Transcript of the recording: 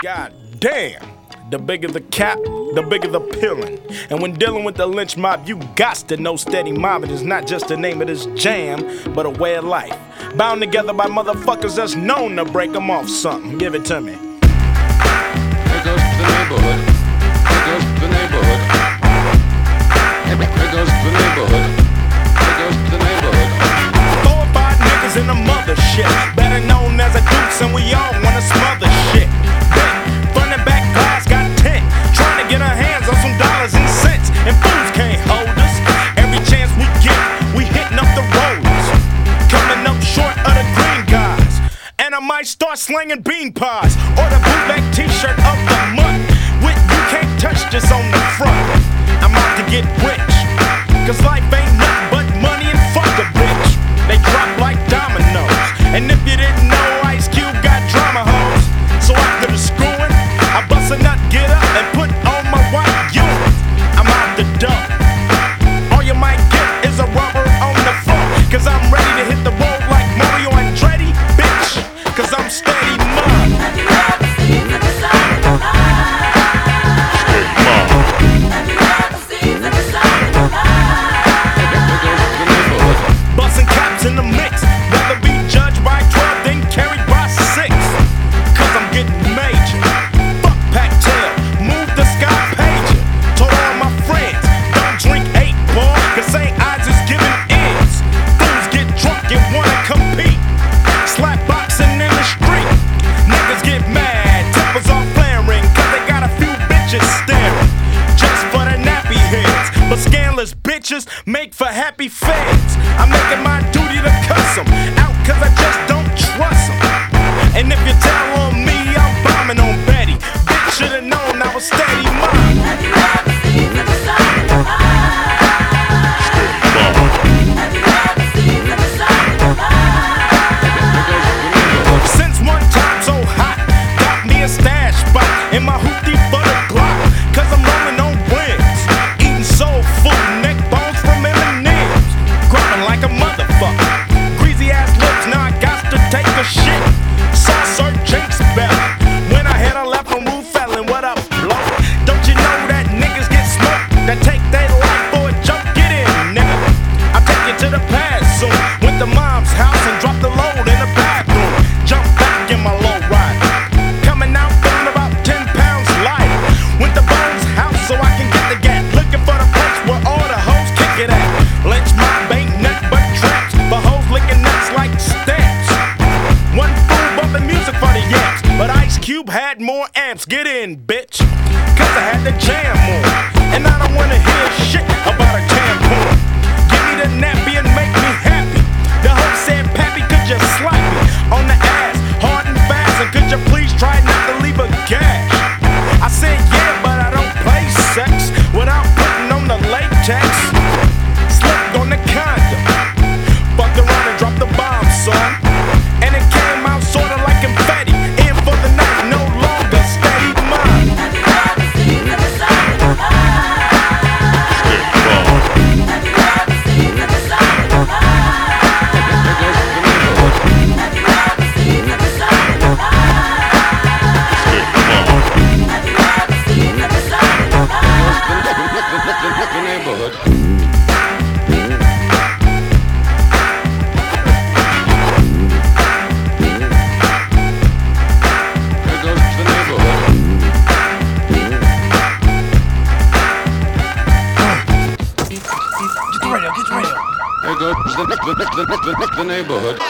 God damn. The bigger the cap, the bigger the pillin'. And when dealing with the lynch mob, you gots to know steady mobbing is not just the name of this jam, but a way of life. Bound together by motherfuckers that's known to break them off something. Give it to me. There goes the neighborhood. There goes the neighborhood. There goes the neighborhood. There goes the neighborhood. 4 or 5 niggas in the mothership, better known as a dukes, and we all wanna smother shit. Front and back glass got tint, trying to get our hands on some dollars and cents, and fools can't hold us. Every chance we get, we hitting up the roads, coming up short of the green guys. And I might start slinging bean pies or the bootleg t-shirt of the month with "You can't touch this" on the front. I'm out to get rich, cause life ain't nothing but money and fuck a bitch. They drop like dominoes, and if you didn't know, Ice Cube got drama hoes. So after the screwing, I bust a nut, get up, and put on my white unit. I'm out the dump. All you might get is a rubber on the front, cause I'm ready to hit the road like Mario Andretti, bitch, cause I'm steady mud. Have you ever seen the side of the line? Bustin' caps in the mix, rather be judged by 12 than carried by 6. Cause I'm getting major. Fuck Pac-Tail, move the sky pager. Told all my friends, don't drink 8 ball, cause St. Ides is giving ends. Fools get drunk and wanna compete, slap boxing in the street. Niggas get mad, tempers are flaring, cause they got a few bitches staring just for the nappy heads. But scandalous bitches make for happy feds. I'm making my duty to cuss them out, cause I just don't trust them. And if you tell on me, I'm bombing on Betty. Bitch should've known I was steady mine. Have you ever seen the side of the line? Have you ever seen the side of the line? Since one time so hot, got me a stash spot in my hoopty for the Glock, cause I'm rolling on rims, eating soul food, neck bones from M&M's, growling like a motherfucker. Greasy ass lips, now I got to take a shit. Saw Sir Jinx bell when I hit a left from Wu Felon. What up, blow? Don't you know that niggas get smoked? That take their life for a joke? Get in, nigga. I'll take you to the past soon. Went to mom's house and dropped the load in the bathroom. Jump back in my low ride, coming out feeling about 10 pounds lighter. Went to Bones' house so I can get the gat, looking for the place where all the hoes kick it at. Lynch mob ain't nothing but traps, but hoes licking nuts like stamps. One fool bumping music for the yams, but Ice Cube had more amps. Get in, bitch, cause I had the jam on, and I don't wanna hear shit about a tampon. Give me the nappy and make me happy. The hoe said, Pappy, could you slap me on the ass, hard and fast, and could you please try not to leave a gash? I said, yeah, but I don't play sex without putting on the latex. Slipped on the condom, fucked around and dropped the bomb, son. And it came out sorta like confetti. In for the night, no longer steady mine. Have you ever seen the side of the line? Have you ever seen the side of the line? Have you ever seen the side of the line? Have you ever seen the side of the line? The neighborhood. There goes the neighborhood. Get the radio, get the radio. There goes the neighborhood.